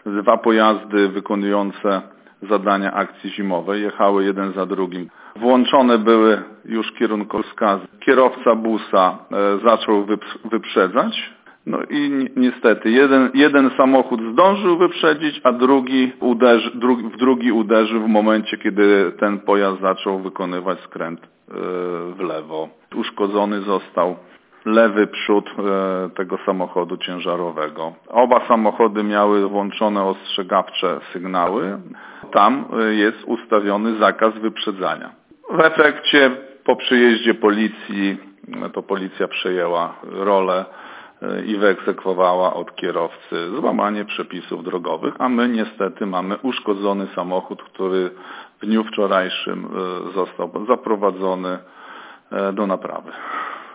2 pojazdy wykonujące zadania akcji zimowej jechały jeden za drugim. Włączone były już kierunkowskazy. Kierowca busa zaczął wyprzedzać. No i niestety jeden samochód zdążył wyprzedzić, a drugi uderzył w momencie, kiedy ten pojazd zaczął wykonywać skręt w lewo. Uszkodzony został lewy przód tego samochodu ciężarowego. Oba samochody miały włączone ostrzegawcze sygnały. Tam jest ustawiony zakaz wyprzedzania. W efekcie po przyjeździe policji, to policja przejęła rolę i wyegzekwowała od kierowcy złamanie przepisów drogowych, a my niestety mamy uszkodzony samochód, który w dniu wczorajszym został zaprowadzony do naprawy.